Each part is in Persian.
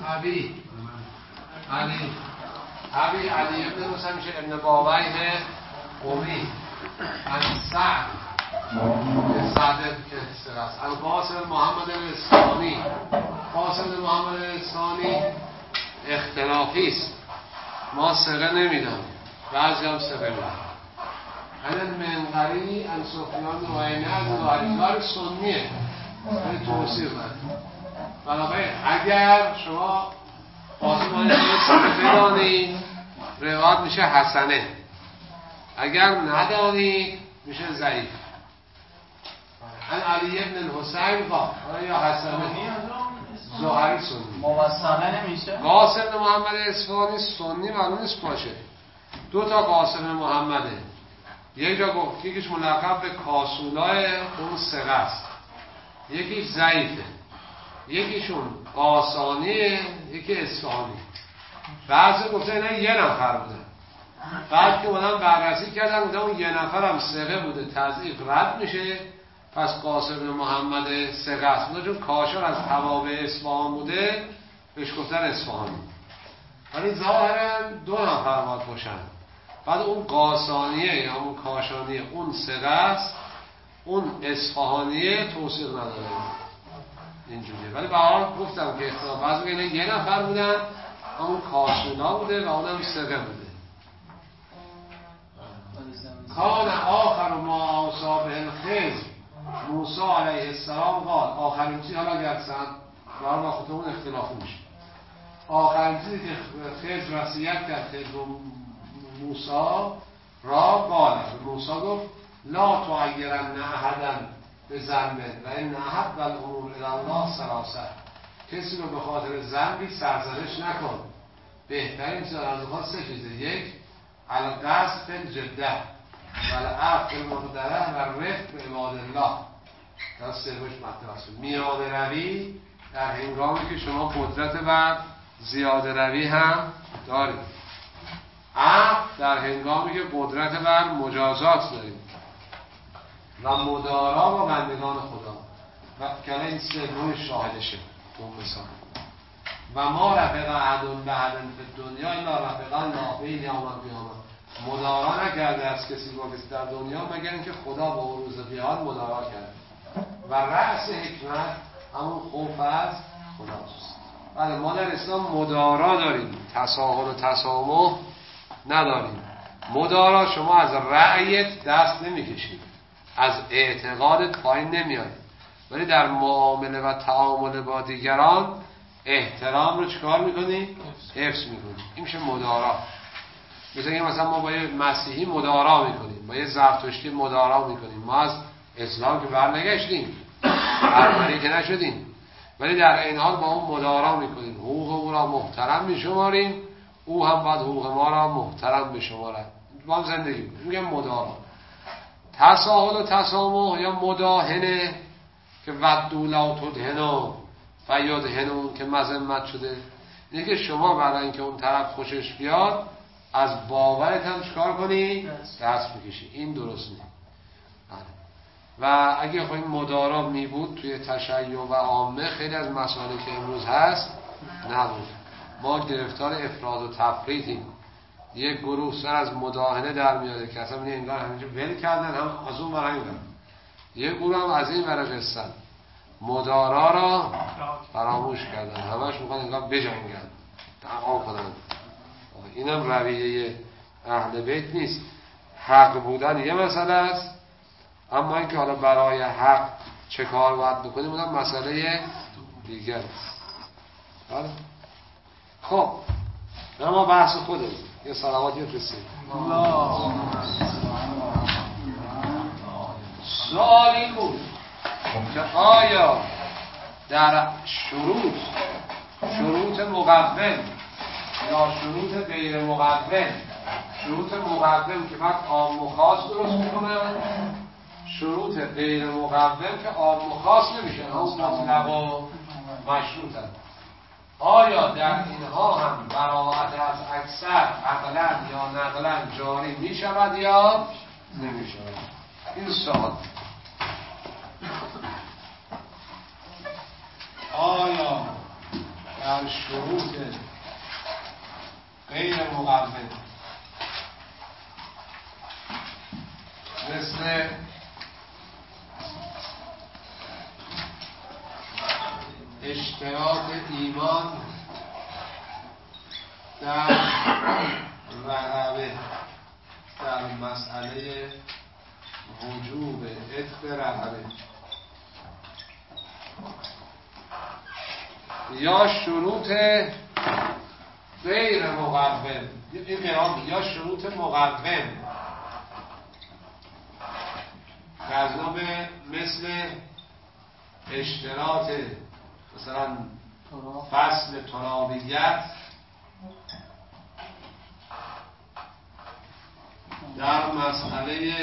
ابی علی ابن حسین میشه ابن باویه قومی از سعد که سرست القاسم محمد اصفهانی. قاسم محمد اصفهانی اختلافی است، ما ثقه نمیدم، بعضی هم ثقه میدم. این منقری ان سفیان نوعینه از ظاهری‌کار سنیه به توصیف داره. بنابراین اگر شما قاسم ثقه بدانید روایت میشه حسنه، اگر ندانید میشه ضعیف. ان علی ابن الحسین قال یا حسنه ظاهری سنی موثقه نمیشه. قاسم محمد اصفهانی سنی معلوم نیست باشه. دو تا قاسم محمده، یک جا گفت یکیش ملقب به کاسولای اون ثقه است، یکیش ضعیفه، یکیشون قاسانیه، یکی اصفهانی. بعضی گفته اینا یه نفر بوده، بعد که اونم بررسی کردن بوده اون یه نفر هم ثقه بوده، تضعیف رد میشه، پس قاسم محمد ثقه است بوده، چون کاشان از توابع اصفهان بوده بهش گفتن اصفهانی. ولی ظاهرا دو نفر باید باشن. بعد اون قاسانیه یا اون کاشانیه اون ثقه است، اون اصفهانیه توثیق نداره اینجوریه. ولی به هر حال گفتم که اختلاف بعضی اینه یه نفر بودن، اون کاشونا بوده و اونم ثقه بوده. کان آخر ما آوصا به الخضر موسی علیه السلام قال. آخرین چیزی، حالا گرسن بار با خودمون اختلافی میشه، آخرین چیزی که خضر وصیت کرد خضر موسی را قال، موسی گفت لا تعیرن احدا به ذنبه و این احب الامور الی الله ثلاثه. کسی رو به خاطر ذنبی سرزنش نکن. بهترین سرزنش سه چیزه: یک القصد فی الجده و العفو فی المقدره و الرفق به عباد الله. تا سومش مطلب است میانه روی در هنگامی که شما قدرت بر زیاده روی هم دارید، عفو در هنگامی که قدرت بر مجازات دارید، و مدارا با بندگان خدا. و کلا این سوم شاهدشه تو مثال. و ما رفق عدن به عدن فی دنیا الا رفقا نافعین یوم القیامه. مدارا نکرده از کسی با کسی در دنیا مگر اینکه خدا با اون روز قیامت مدارا کرده. و رأس حکمت همون خوف از خداست. بله ما در اسلام مدارا داریم، تساهل و تسامح نداریم. مدارا شما از رأیت دست نمیکشید، از اعتقادت پایین نمیاد، ولی در معامله و تعامل با دیگران احترام رو چکار میکنی؟ حفظ میکنی. این میشه مدارا. مثلا ما با یه مسیحی مدارا میکنیم، با یه زرتشتی مدارا میکنیم. ما از اسلام که برنگشتیم، ارمنی که نشدیم، ولی در این حال با اون مدارا میکنیم، حقوق او را محترم میشماریم، او هم باید حقوق ما را محترم بشمارد. با هم زندگی میگم مدارا. تساهل و تسامح یا مداهنه که ودو لو تدهنو فیدهنون که مذمت شده، اینه که شما برای اینکه اون طرف خوشش بیاد از باورت هم چکار کنی؟ دست بکشی. این درست نیست. و اگه خواهیم مدارا می بود توی تشیع و عامه، خیلی از مسائلی که امروز هست نبود. ما گرفتار افراد و تفریطیم. یک گروه سر از مداهنه در میاده که اصلا انگار همینجا ول کردن، هم از اون برای این. یک گروه هم از این برای قصه مدارا را فراموش کردن، همش میخوان انگار بجنگن، دعوا کنن. اینم رویه اهل بیت نیست. حق بودن یه مسئله است، اما اینکه حالا برای حق چه کار باید بکنیم اونم مسئله دیگر است. بله؟ خب اما بحث خودمون یه صلواتی بفرستیم. سوال این بود که آیا در شروط مقدم یا شروط غیر مقدم، شروط مقدم که بعد عام و خاص درست میکنن، شروط غیر مقدم که عام و خاص نمیشن، هم مطلق و مشروطن، آیا در اینها هم براءت از اکثر عقلا یا نقلا جاری میشود یا نمیشود؟ این سوال. آیا در شروط غیر مقوم مثل اشتراط ایمان در رغبه در مسئله وجوب عتق رغبه یا شروط غیر مقوم یا شروط مقوم مجذوب مثل اشتراط مثلا فصل ترابیت در مسئله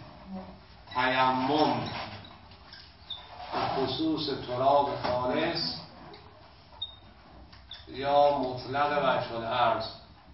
تیمم به خصوص تراب خالص یا مطلق وجه الارض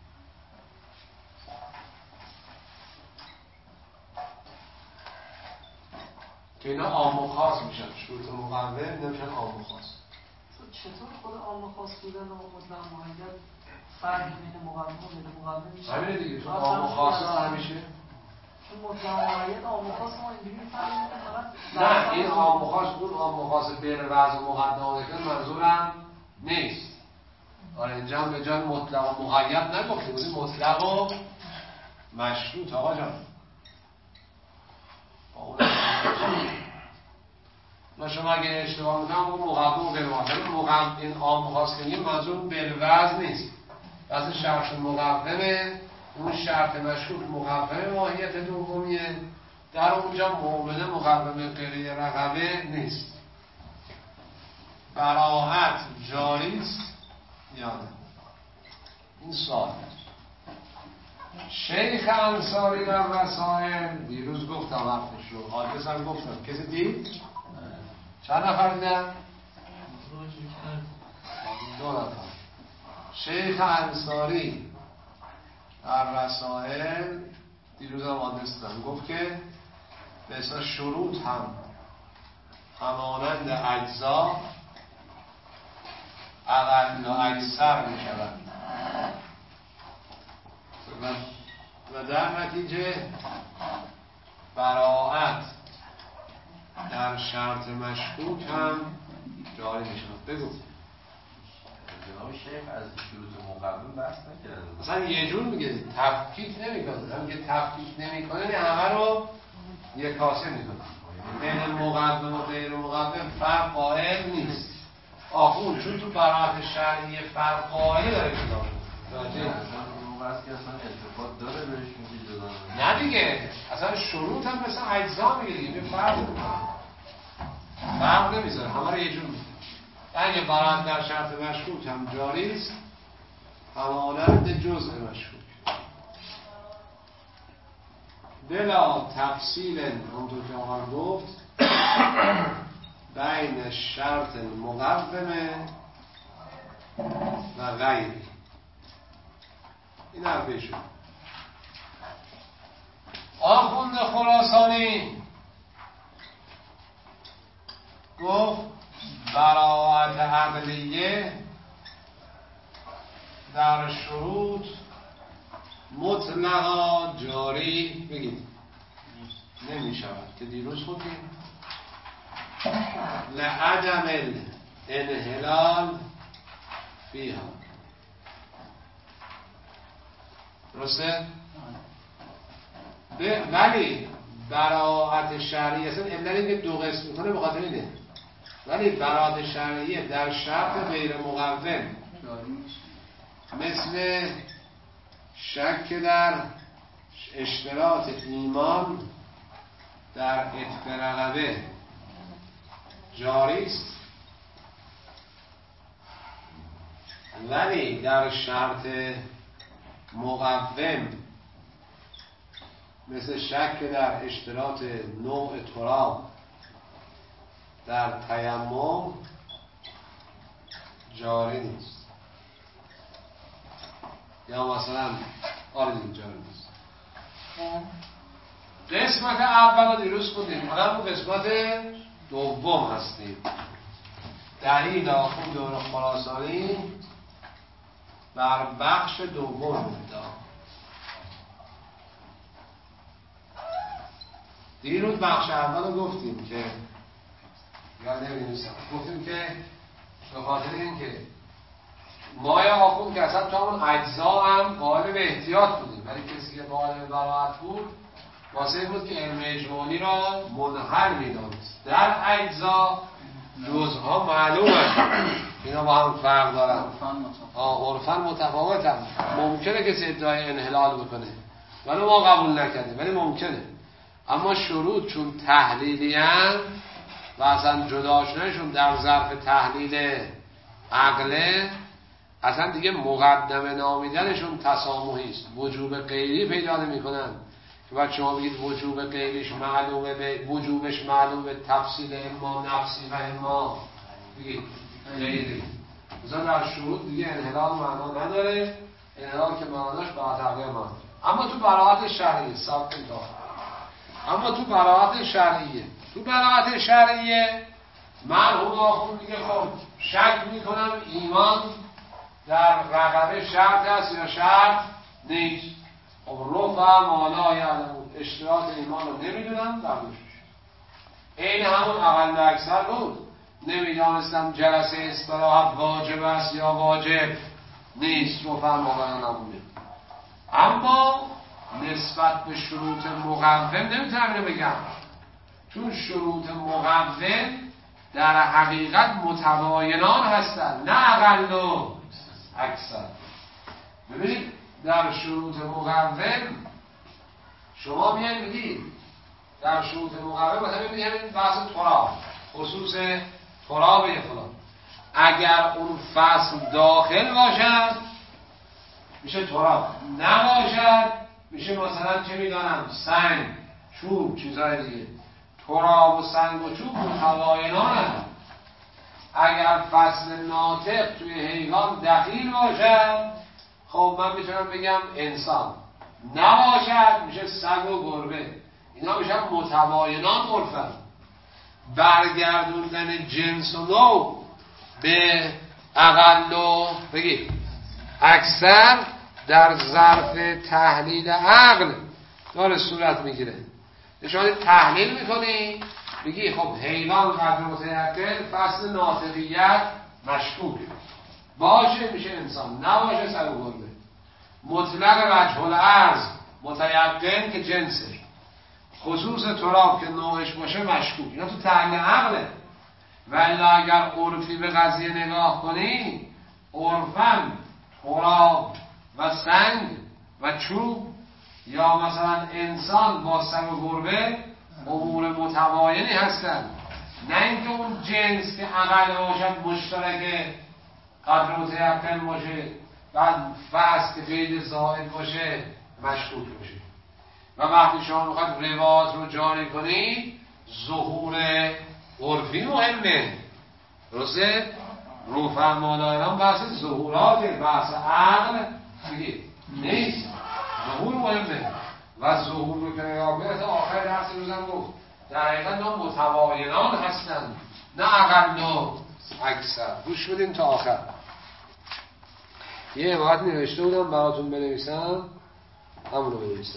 که اینا عام و خاص میشن. شروط مقوم نمیشن عام و خاص. چطور خود عام و خاص بودن و مطلق معین فرق بین مقوم و غیر مقوم میشه؟ همینه دیگه. تو عام و خاص همیشه چون مطلق معین عام و خاص ما اینجوری فرق میکنه. نه این عام و خاص اون عام و خاص بین وضع و مقدمات که منظورم نیست. آره اینجا به جای مطلق و مقید نگفته بودیم مطلق و مشروط. آقا جان ما شما اگه اشتباه میکنم اون مقدم و غیر مقدم این عام و خاص کنیم منظور بالوضع نیست. وضع شرط مقدمه اون شرط مشروط مقدمه ماهیت دومیه. در اونجا مؤمنه مقدمه غیر رغبه نیست. براءت جاری است یا نه؟ این سوال. شیخ انصاری در رسائل دیروز گفتم وقتش رو حادث هم گفتم. کسی دید؟ چند نفر دیدن؟ 2 نفر. شیخ انصاری در رسائل دیروز هم حادث دادم گفت که به اصلا شروط هم همانند اجزا اقل و اکثر می شود و در نتیجه براءت در شرط مشکوک هم جاری می شود. بگو جناب شیخ از شروط مقوم بحث نکرده مثلا یه جور میگه تفکیک نمی کنه. هم که تفکیک نمی کنه همه رو یک کاسه می کنه. بین مقدم و غیر مقدم فرق قائل نیست. آخون چون تو براءت شرعی فرق قائل داره کتاب راجعه اون واسه که اصلا التفات داره بهش میگی جدا نه دیگه. اصلا شروط هم مثلا اجزا میگه دیگه فرق نمیذاره همه رو یه جور میگه. اگه براءت در شرط مشکوک هم جاری است همانند جزء مشکوک بلا تفصیل همونطور که آقا گفت بین شرط مقومه و غیر. این حرفه شد. آخوند خراسانی گفت براءت عقلیه در شروط مطلقا جاری بگید نمی شود که دیروز خوندیم لعدم الانحلال فیها. درسته؟ ولی براءت شرعی اصلا علت اینکه 2 قسم میکنه به خاطر اینه. ولی براءت شرعیه در شرط غیر مقوم مثل شک در اشتراط ایمان در عتق رغبه جاری است. ولی در شرط مقوم مثل شک در اشتراط نوع تراب در تیمم جاری نیست. یا مثلا آردین جاری نیست. قسمت اول رو دیروز کنیم. الان قسمت دوم هستیم. دلیل آخوند دور خراسانی بر بخش دوم مبدا. دیروز بخش اول رو گفتیم که یاد نمی‌نویسم، گفتیم که به خاطر اینکه ما یا آخوند که اصلا تا اون اجزا هم قائل به احتیاط بودیم، ولی کسی که قائل به براعت بود واسه بود که علم اجمالی را منحل می‌دانست. در اجزا جزءها معلوم هست، اینا با هم فرق دارن، عرفاً متفاوتن. ممکنه کسی ادعای انحلال بکنه ولی ما قبول نکردیم، ولی ممکنه. اما شروط چون تحلیلی هم و اصلا جداشونشون در ظرف تحلیل عقله، اصلا دیگه مقدمه نامیدنشون تسامحی است، وجوب غیری پیدا نمی‌کنن که بعد شما بگید وجوب غیریش معلومه، به وجوبش معلومه تفصیل اما نفسی و اما بگید غیری. مثلا در شروط دیگه انحلال معنا نداره، انحلال که معناش با تغییر معنا. اما تو براعت شرعیه ثابت تو براعت شرعیه مرحوم آخوند دیگه خب شک میکنم ایمان در رقبه شرط است یا شرط نیست. خب رفع مالا یعنی اشتراط ایمان رو نمیدونم قبولش میشه. این همون اقل و اکثر بود، نمیدانستم جلسه استراحت واجب است یا واجب نیست، رفع مالا نمونه. اما نسبت به شروط مقوم نمیتونم اینو بگم، چون شروط مقوم در حقیقت متباینان هستند نه اقل و اکثر. ببینید در شروط مقوم شما میان میدید در شروط مقوم مثلا میبینید همین بحث تراب، خصوص تراب فلان، اگر اون فصل داخل باشد میشه تراب، نباشد میشه مثلا چه میدانم سنگ، چوب، چیزهای دیگه. تراب و سنگ و چوب متباینان هستند. اگر فصل ناطق توی حیوان دخیل باشد خب من میتونم بگم انسان، نباشد میشه سگ و گربه. اینا میشن متباینان عرفاً. برگردوندن جنس و نوع به اقل و بگید اکثر در ظرف تحلیل عقل داره صورت میگیره. شما تحلیل میکنی بگی خب حیوان قدر متیقن فصل ناطقیت مشکوک باشه میشه انسان، نباشه سگ و گربه. مطلق وجه العرض متیقن که جنسه، خصوص تراب که نوعش باشه مشکوک. اینا تو تحلیل عقله. ولی اگر عرفی به قضیه نگاه کنی، عرفاً تراب و سنگ و چوب یا مثلا انسان با سگ و گربه امور متباینی هستند، نه اینکه اون جنس که اقل باشد مشترک قدر متیقن باشه، بعد فصل که قید زائد باشه مشکوک باشه. و وقتی شما میخواد روایت رو جاری کنید ظهور عرفی مهمه، درسته؟ رفع مالایان بحث ظهورات، بحث عقل نیست، ظهور مهمه. و ظهور رو که نگاه کنید تا آخر درس روزم گفت در حقیقت اینا متباینان هستند نه اقل و اکثر. گوش بدین تا آخر. یه عبارت نوشته بودم براتون بنویسم، همون رو بنویسم.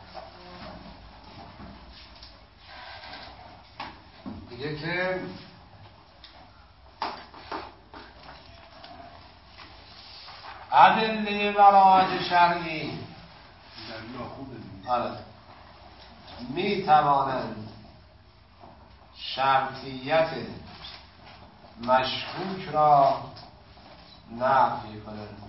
میگه که ادله براعت شرعی می توانند شرطیت مشکوک را نفی کنند،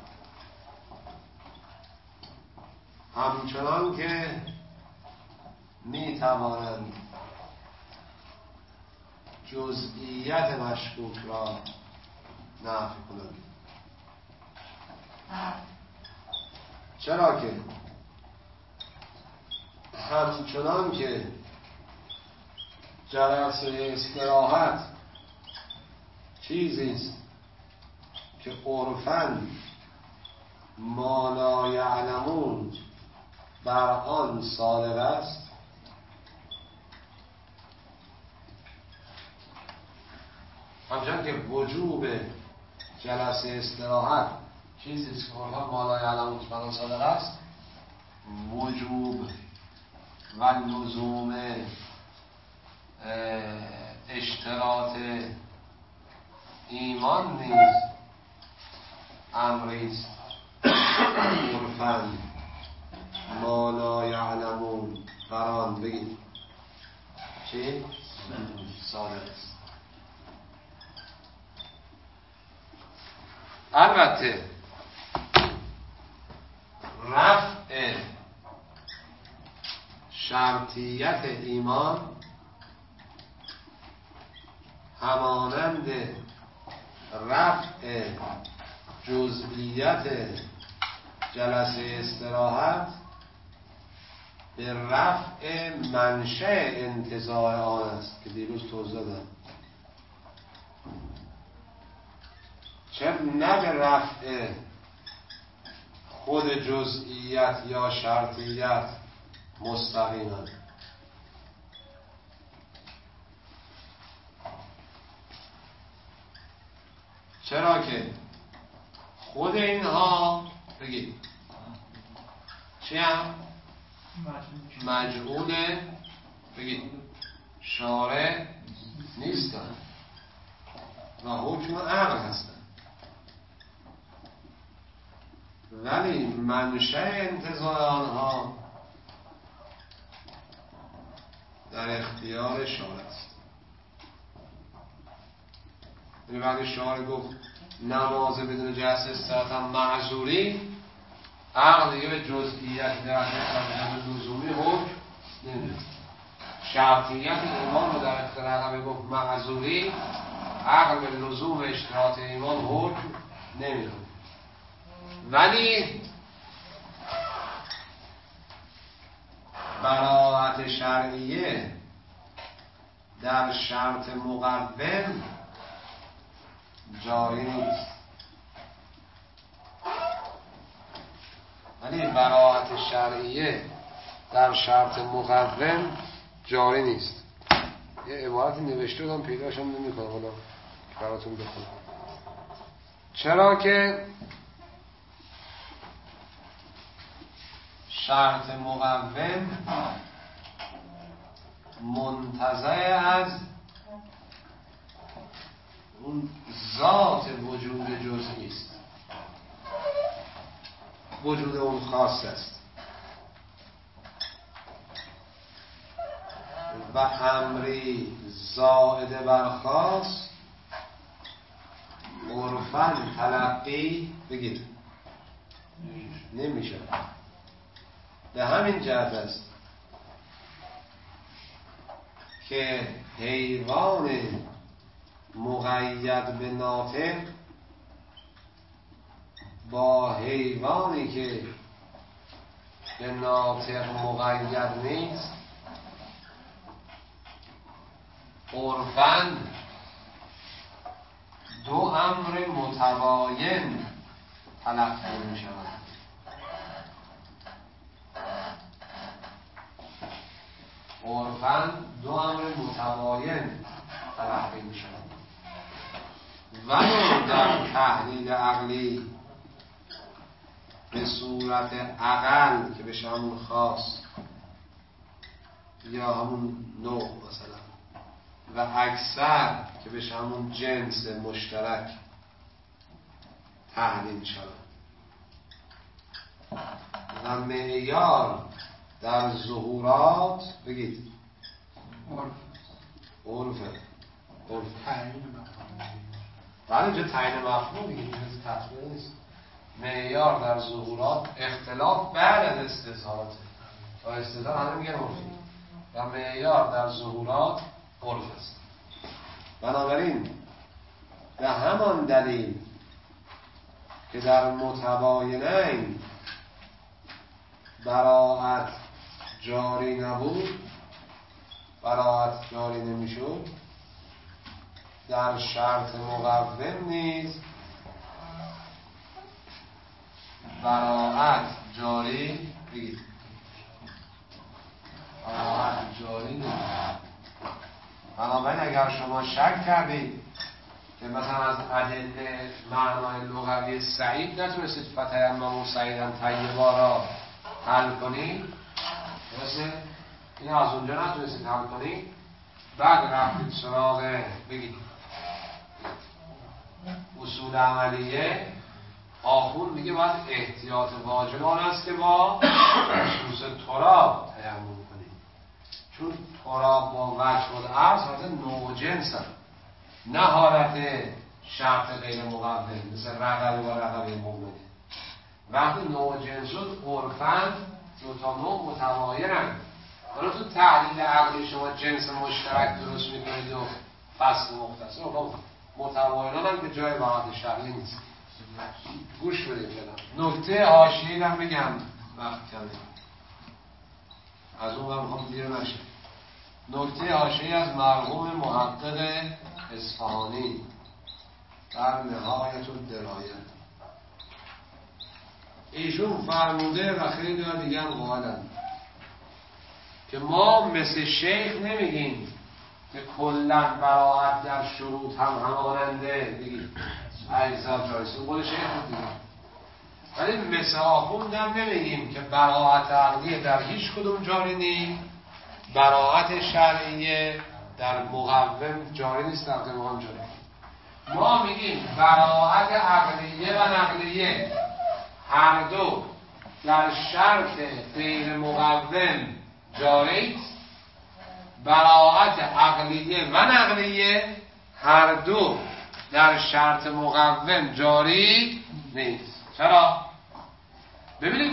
همچنان که می توانند جزئیت مشکوک را نفی کنند. چرا که همچنان که جلسه استراحت چیزی است که عرفاً ما لا یعلمون بر آن صادق است، همچنان که وجوب جلسه استراحت چیزی که قرآن مالای علم مطمئن صادق است، وجوب و لزوم اشتراط ایمان نیز امریست عرفاً ما لا یعلمون فران بگید چی؟ صادق است. البته رفع شرطیت ایمان همانند رفع جزئیت جلسه استراحت به رفع منشأ انتزاع آن است که دیروز توضیح دادم. چه نه به رفع خود جزئیت یا شرطیت مستقیما. چرا که خود اینها بگید چی هم؟ مجعول بگید شارع نیستن و حکم عقل هستن، ولی منشأ انتزاع آنها در اختیار شارع است. یعنی وقتی شارع گفت نماز بدون جلسه استراحت هم معذوری، عقل دیگه به جزئیت در لزومی حکم نمیده. شرطیت ایمان رو در اختیار عقل گفت معذوری، عقل به لزوم اشتراط ایمان حکم نمیده. ولی براءت شرعیه در شرط مقوم جاری نیست. ولی براءت شرعیه در شرط مقوم جاری نیست. یه عبارتی نوشته بودم پیداشم نمی‌کنم، حالا براتون بخونم. چرا که شرط مقوم منتزع از اون ذات وجود جزئی است، وجود اون خاص است و امری زائد بر خاص عرفاً تلقی بگید نمیشه. به همین جهت است که حیوان مقید به ناطق با حیوانی که به ناطق مقید نیست عرفاً دو امر متباین تلقی می شود. عرفاً دو امر متباین تلقی می شود. ولو در تحلیل عقلی به صورت اقل که بشه همون خاص یا همون نوع مثلا و اکثر که بشه همون جنس مشترک تحلیل شود و معیار در ظهورات بگید عرفه تعیین مفهوم. ولی اینجا تعیین مفهوم دیگه اینجا تطبیق نیست. معیار در ظهورات اختلاف بعد از استظهارات و استظهار همه میگن عرفی و معیار در ظهورات عرف است. بنابراین به همان دلیل که در متباینین براءت جاری نبود، براءت جاری نمیشد، در شرط مقوم نیز براءت جاری بگید براءت جاری نمیشد. بنابراین اگر شما شک کردید که مثلا از ادله معنای لغوی سعید نتونستید فتیمموا سعیدا طیبا را حل کنید، درسته؟ این از اونجا نتونستید حل کنید، بعد رفتید سراغ بگید اصول عملیه. آخون میگه باید احتیاط واجب آن است که با خصوص تراب تیمم کنید، چون تراب با وجه و عرض حالت نوع جنس هم، نه حالت شرط غیر مقوم مثل رقبه با رقبه مؤمنه. وقتی نوع جنس شد عرفاً دو تا نوع متغایرن. حالا تو تحلیل عقلی شما جنس مشترک درست میکنید و فصل مختصر متغایران هم که جای واحد شرعی نیست. گوش بدید جناب. نکته حاشیه‌ای هم بگم وقت کمه، از اون هم میخوام دیر نشه. نکته حاشیه‌ای از مرحوم محقق اصفهانی در نهایت الدرایه، ایشون فرموده و خیلی ها دیگه هم قائلن که ما مثل شیخ نمیگیم که کلن براعت در شروط هم هماننده بگید اجزا جایسته، قول شیخ بود دیگه. ولی مثل آخوند هم نمیگیم که براعت عقلیه در هیچ کدوم جاری نیست، براعت شرعیه در مقوم جاری نیست، در مقوم جاری. ما میگیم براعت عقلیه و نقلیه هر دو در شرط غیر مقوم جاری است، براعت عقلیه و نقلیه هر دو در شرط مقوم جاری نیست. چرا؟ ببینید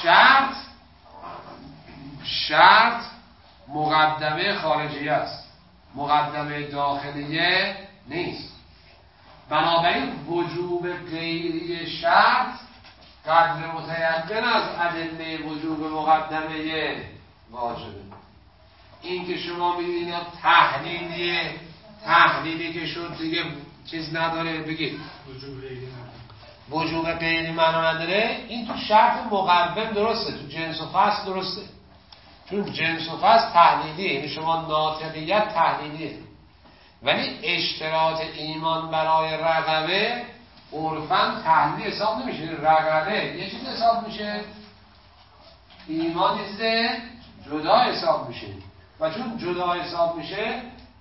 شرط مقدمه خارجی است، مقدمه داخلیه نیست. بنابراین وجوب غیری شرط قدر متیقن از ادله وجوب مقدمه واجبه. این که شما میدونید تحلیلی که شد دیگه چیز نداره بگید وجوب غیری معنا نداره، این تو شرط مقوم درسته، تو جنس و فصل درسته، چون جنس و فصل تحلیلیه، یعنی شما ناطقیت تحلیلیه. ولی اشتراط ایمان برای رقبه عرفاً تحلیلی حساب نمیشه. رقبه یه چیز حساب میشه، ایمان چیز جدا حساب میشه، و چون جدا حساب میشه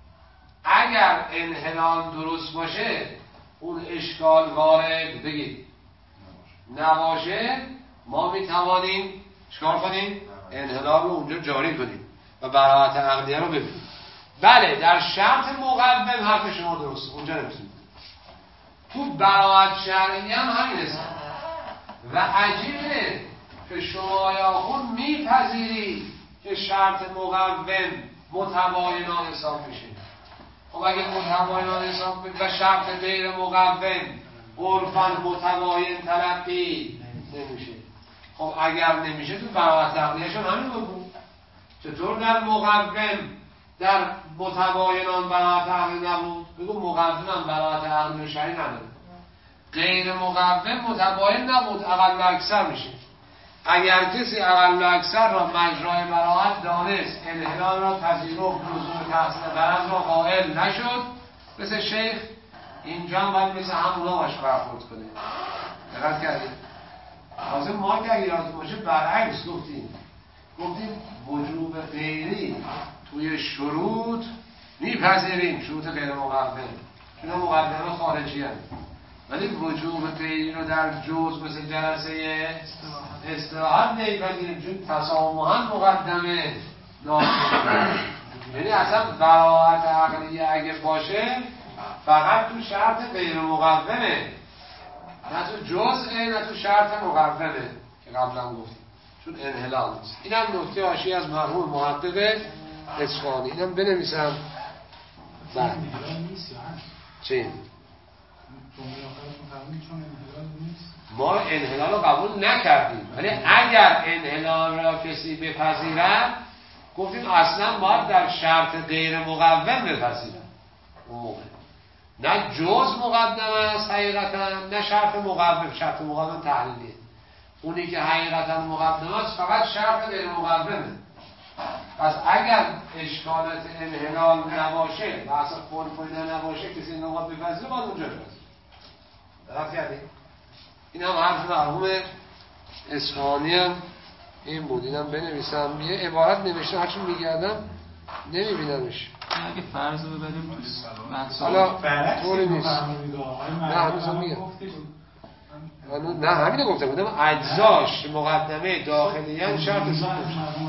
اگر انحلال درست باشه اون اشکال وارد بگید نباشه، ما میتوانیم چکار کنیم؟ انحلال رو اونجا جاری کنیم و براعت عقلیه رو ببینیم. بله در شرط مقوم حرف شما درسته، اونجا نمیتونیم. تو براعت شرعی هم همین است و عجیبه که شما یا خود میپذیرید که شرط مقوم متباینان حساب میشه. خب اگه متباینان حساب میشه و شرط غیر مقوم عرفاً متباین تلقی نمیشه، خب اگر نمیشه تو براعت عقلیه‌شون همین بود. چطور در مقوم در متباینان براعت عقلی نبود؟ بگو مقوم هم براعت عقلی و شرعی نداره. غیر مقوم متباین نبود، اقل و اکثر میشه. اگر کسی اقل و اکثر را مجرای براعت دانست، انحلال را پذیرفت، لزوم تحصیل غرض را قائل نشد، مثل شیخ اینجا هم باید مثل همونا باش برخورد کنه. دقت کردید؟ حاضر ما که اگر یادتون باشه برعکس گفتیم وجوب غیری توی شروط میپذیریم، شروط غیر مقوم، چون مقدمه خارجی هم. ولی وجوب غیری رو در جزء مثل جلسه استراحت نمیپذیریم، چون تسامحاً مقدمه داخل. یعنی اصلا براعت عقلیه اگه باشه فقط تو شرط غیر مقومه، نه تو جزء، نه تو شرط مقومه که قبلا گفتیم، چون انحلال نیست. اینم نکته حاشیه از مرحوم محقق اصفهانی. اینم بنویسم. بله. چی؟ ما انحلال رو قبول نکردیم، ولی اگر انحلال را کسی بپذیرد گفتیم اصلا باید در شرط غیر مقوم بپذیرد. نه جز مقدم است حقیقتا، نه شرط مقوم. شرط مقوم تحلیلیه، اونی که حقیقتا مقدم است فقط شرط غیر مقومه. پس اگر اشکالات انحلال نباشه و اصلا خلق نباشه کسی این نقاط بپذیره باید اونجا بپذیره. درست کردیم؟ این هم حرف مرحوم اصفهانی هم این بود. اینم بنویسم. یه عبارت نوشته هرچی میگردم نمیبینمش. اگه فرض رو ببریم تو حالا طوری نیست. نه هنوز میگم. نه همینه گفته بودم اجزاش مقدمه داخلیان شرط سکون زمینی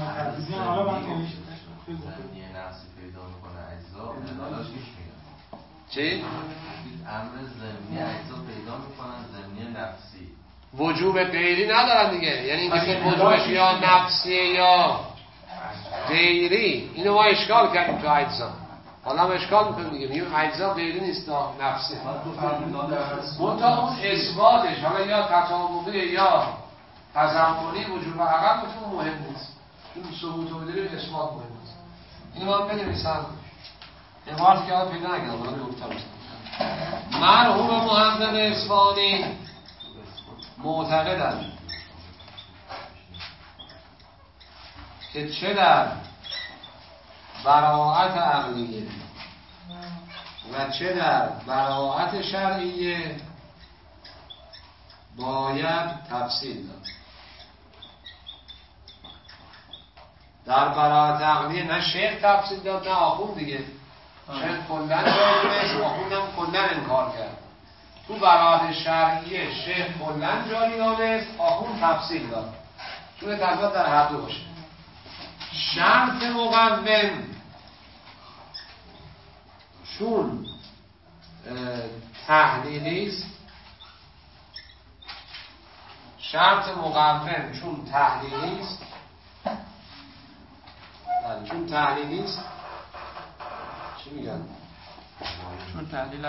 نفسی پیدا میکنه اجزا انحلالاش پیش میاد. چی؟ امر زمینی اجزا پیدا میکنن زمینی نفسی وجوب غیری ندارن دیگه. یعنی اینکه وجوبش یا نفسیه یا غیری. اینو ما اشکال کردیم تو اجزا. حالا هم اشکال میکنیم دیگه. میگیم اجزا غیری نیست نفسی. منتها اون اثباتش حالا یا تطابقی یا تضمنی وجوب عقب بهتون مهم نیست. چون ثبوت و دلیل اثبات مهم نیست. اینو من بنویسم. عبارت که آن پیدا نکردم. حالا گفتم. مرحوم محمد اصفهانی معتقدند که چه در براءت عقلیه و چه در براءت شرعیه باید تفصیل داد. در براءت عقلیه نه شیخ تفصیل داد نه آخوند دیگه. شیخ کلن جاری نیست، آخوند هم کلن انکار کرد. تو براءت شرعیه شیخ کلن جاری دانست، آخوند تفصیل داد. چون تضاد در هر دو باشه. شرط مقوم چون تحلیلی است، شرط مقوم چون تحلیلی است، چون تحلیلی است چی میگن؟ چون تحلیل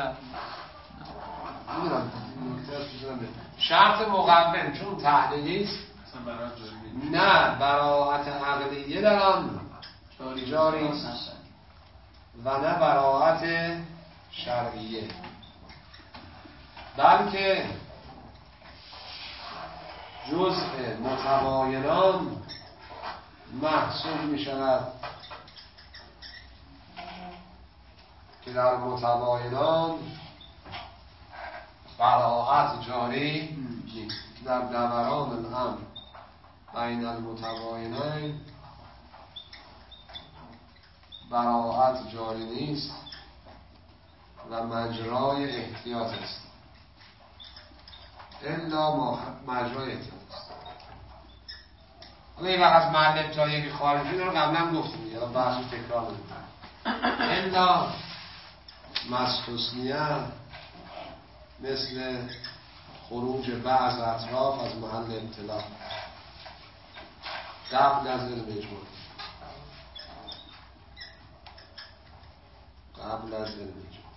شرط مقوم چون تحلیلی است نه براءت عقلیه در آن جاری است و نه براءت شرعیه، بلکه جزء متباینان محسوب می شود که در متباینان براءت جاری نیست. در دوران الامر بین المتباینین براءت جاری نیست و مجرای احتیاط است. الا مجرای احتیاط است. حالا این وقت از محل ابتدایی که خارجی رو قبلا گفتیم یا بحث تکرار نمی‌کنم. الا مسخوصنیه مثل خروج بعض اطراف از محل ابتلا قبل از علم اجماع، قبل از علم اجماع.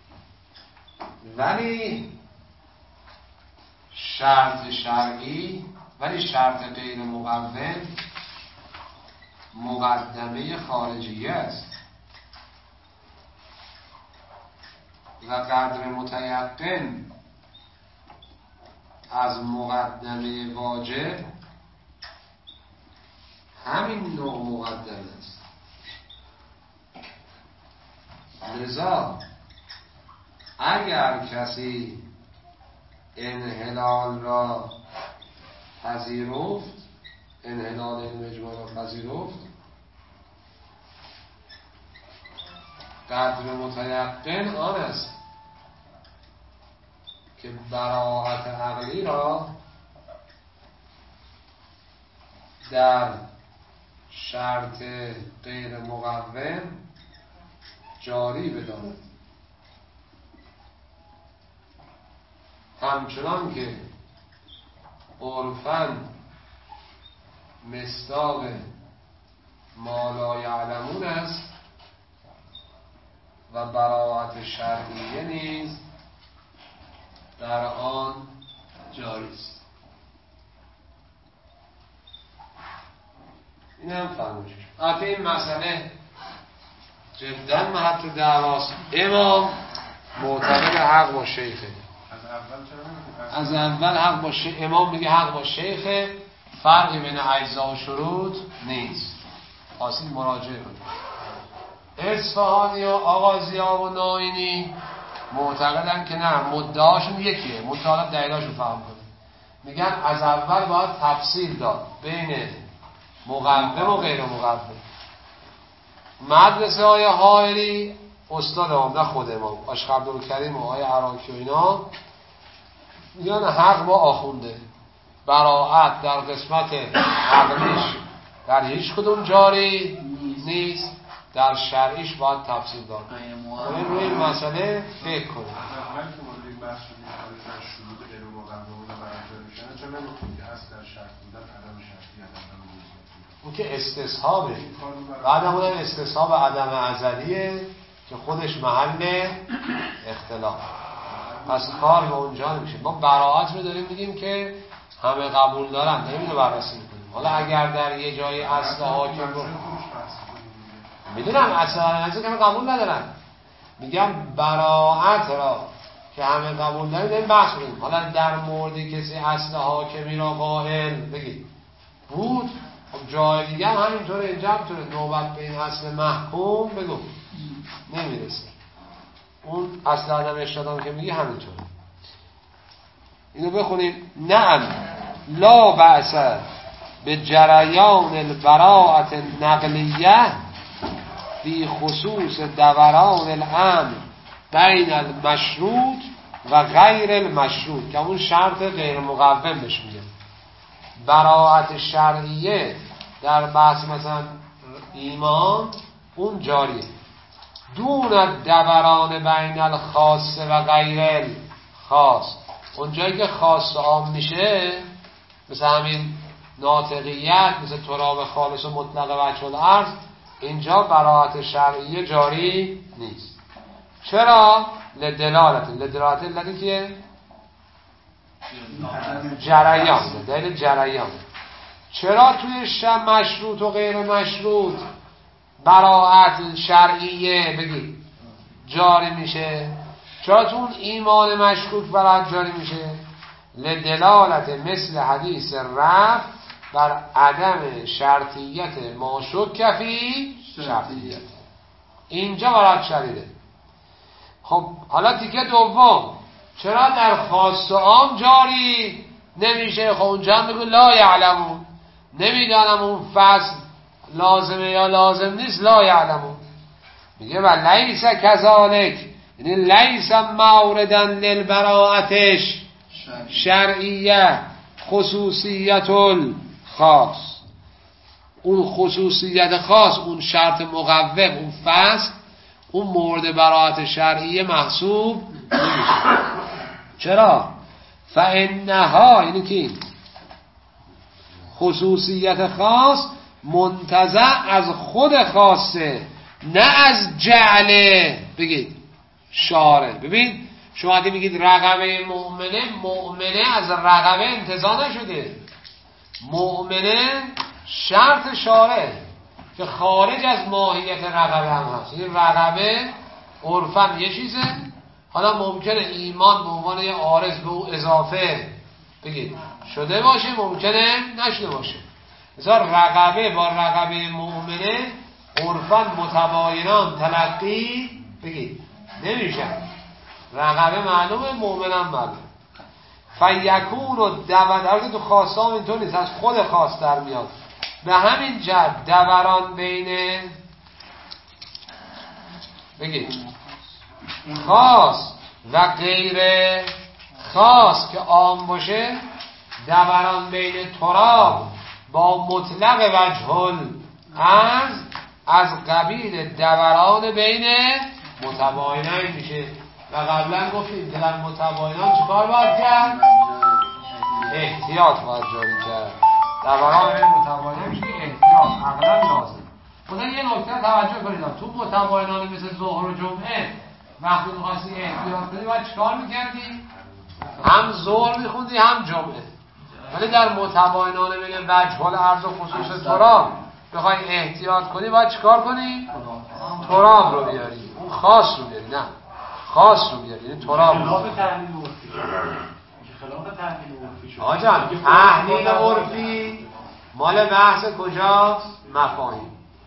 ولی شرط شرعی، ولی شرط غیر مقوم مقدمه خارجیه است و قدر متیقن از مقدمه واجب همین نوع مقدمه است. لذا اگر کسی انحلال را پذیرفت، انحلال علم اجماع را پذیرفت، قدر متیقن آن است که براءت عقلی را در شرط غیر مقوم جاری بداند، همچنان که عرفاً مصداق ما لا یعلمون است و براءت شرعیه نیز در آن جاری است. این هم فرموشش. البته این مسئله جدا محط دعواست. امام معتقد حق با شیخه. از اول حق با شیخ. امام میگه حق با شیخه، فرقی بین اجزا و شروط نیست. خواستید مراجعه کنید. اصفهانی و آغازیا و ناینی معتقدن که نه، مدعاشون یکیه، مطالب دلیلاشون فهم کنید. میگن از اول باید تفصیل داد بین مقوم و غیر مقوم. مدرسه های حائری استاد امام، نه خود امام، آشق عبدالکریم و آقای عراقی و اینا میگن حق با آخونده، براءت در قسمت عقلیش در هیچ کدوم جاری نیست، در شرعیش باید تفصیل داد. روی این مسئله فکر کنید. اون که استصحابه، بعد هم اونم استصحاب عدم ازلیه که خودش محل اختلاف، پس کار به اونجا نمیشه. ما براءت رو داریم میگیم که همه قبول دارن، نمیده بررسی میکنیم. حالا اگر در یه جایی اصل حاکم رو میدونم اصل حاکم که همه قبول ندارن، میگم براءت را که همه قبول دارن داریم بحث کنیم. حالا در مورد کسی اصل حاکمی را قائل بگید بود، خب جای دیگه هم همینطوره، اینجا همینطوره، نوبت به این اصل محکوم بگو نمیرسه. اون اصل عدم اشتدام که میگه همینطوره. اینو بخونیم. نعم لا بأس به جریان البراءة النقلیه فی خصوص دوران الامر بین المشروط و غیر المشروط، که اون شرط غیر مقوم بهش میگه. براءت شرعیه در بحث مثلا ایمان اون جاریه، دون دوران بین الخاص و غیر الخاص. اون جایی که خاص و عام میشه، مثل همین ناطقیت، مثل تراب خالص و مطلق وجه العرض، اینجا براءت شرعیه جاری نیست. چرا؟ لدلالت لدی که جریان، دلیل جریان. چرا توی مشروط و غیر مشروط براءت شرعیه بگید جاری میشه؟ چرا تو اون ایمان مشکوک براءت جاری میشه؟ لدلالت مثل حدیث رفع بر عدم شرطیت ما شک فی شرطیت. اینجا براءت شرعیه. خب حالا تیکه دوم، چرا در خاص و عام جاری نمیشه؟ خب اونجا هم بگو لا یعلمون، نمیدانم اون فصل لازمه یا لازم نیست، لا یعلمون. میگه و لیس کذالک، یعنی لیس موردن للبراءتش شرعیه خصوصیت الخاص. اون خصوصیت خاص، اون شرط مقوم، اون فصل، اون مورد براءت شرعیه محسوب نمیشه. چرا؟ فانها، یعنی که خصوصیت خاص منتزع از خود خاصه، نه از جعله بگید شارع. ببین شما وقتی میگید رقبه مؤمنه از رقبه انتزاع نشده، مؤمنه شرط شارع که خارج از ماهیت رقبه هم هست. این رقبه عرفاً یه چیزه، حالا ممکنه ایمان به عنوان یه عارض به او اضافه بگید شده باشه، ممکنه نشده باشه. مثلا رقبه با رقبه مؤمنه عرفاً متباینان تلقی بگید نمیشن. رقبه معلومه، مؤمنم معلومه. فیکون و دوران تو خاصام اینطور نیست، از خود خاص در میاد. به همین جهت دوران بین بگید خاص و غیر خاص که عام باشه، دوران بین تراب با مطلق وجه العرض از قبیل دوران بین متباینین میشه. و قبلا گفتیم که در متباینان چیکار باید کرد؟ احتیاط باید جاری کرد. دوران بین متباینین میشه که احتیاط عقلا لازم. خدا یه نکته توجه کنید، تو متباینان مثل ظهر و جمعه وقتی می‌خواستی احتیاط کنی باید چیکار می‌کردی؟ هم ظهر می‌خوندی هم جمعه. ولی در متباینان بین وجه العرض و خصوص تراب بخوای احتیاط کنی باید چیکار کنی؟ تراب رو بیاری، اون خاص رو بیاری. نه خاص رو بیاری، یعنی تراب رو خلاف تحلیل عرفی. آقا جان تحلیل عرفی مال بحث کجاست؟ مفاهیم.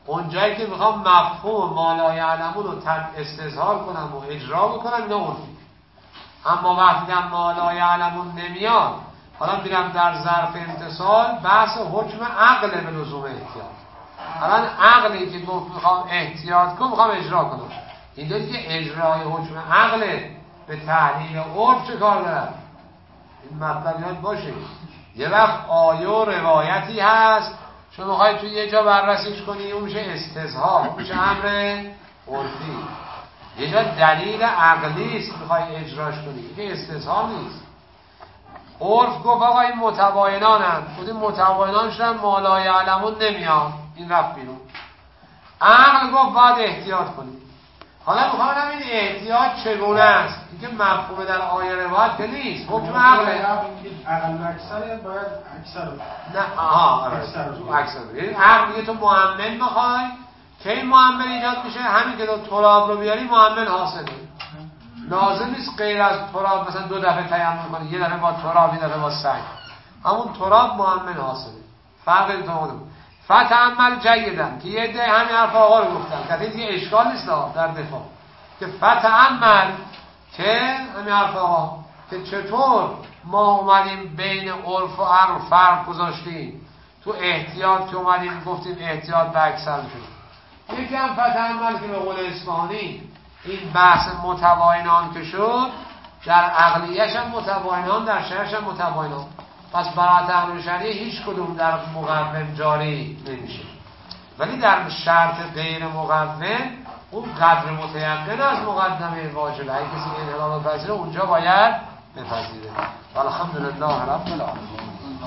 اونجایی که میخوام مفهوم ما لا یعلمون رو استظهار کنم و اجرا بکنم اینا عرفی. اما وقتی هم ما لا یعلمون نمیاد، حالا میرم در ظرف امتصال بحث حکم عقل به لزوم احتیاط. الان عقلی که گفت میخوام احتیاط کنم میخوام اجرا کنم، این داری که اجرای حکم عقله به تحلیل عرف چه کار دارد؟ این مطلب یاد باشه. یه وقت آیه و روایتی هست شما میخوای توی یه جا بررسیش کنی، اون میشه استظهار، میشه امر عرفی. یه جا دلیل عقلی است میخوای اجراش کنی، که استظهار نیست. عرف گفت آقا این متباینانن، این متباینان شدن ما لا یعلمون نمیان، این رفت بیرون. عقل گفت باید احتیاط کنی. حالا میخوام ببینم این احتیاط چگونه است؟ اینکه مفهوم در آیه روایت که نیست، حکم عقله. عقل اکثر باید اکثر نه آها اکثر. یعنی عقل میگه تو معمل میخوای، که این معمل ایجاد میشه همین که تو تراب رو بیاری معمل حاصله. لازم نیست غیر از تراب مثلا 2 دفعه تیمم کنی، یه دفعه با تراب، یه دفعه با سنگ. همون تراب معمل حاصله. فرق تو فتعمل جیدن که یه ده همین حرف آقا رو گفتن که دیگه اشکال نیست در دفاع، که فتعمل که همین حرف آقا که چطور ما اومدیم بین عرف و عقل فرق گذاشتیم، تو احتیاط که اومدیم گفتیم احتیاط به اکثر شد. یکی هم فتعمل که به قول اصفهانی این بحث متباینان که شد، در عقلیش هم متباینان، در شرعش هم متباینان. پس برات عقل شرعی هیچ کدوم در مقوم جاری نمیشه، ولی در شرط غیر مقوم اون قدر متیقن از مقدمه واجبه. اگه کسی انحلال بپذیره اونجا باید بپذیره. الحمدلله رب العالمین.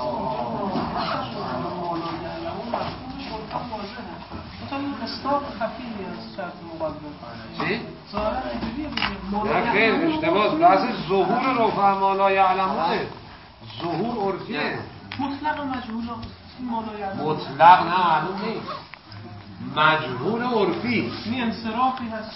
استاق خفیفی از شرط مقدم. چی؟ ظاهرا اینجوریه نه خیر اشتباه. بحث ظهور رفع ما لا یعلمونه، ظهور عرفیه. مطلق مجهول ما لا یعلمون. مطلق نه معلوم نیست، مجهول عرفی. این انصرافی هست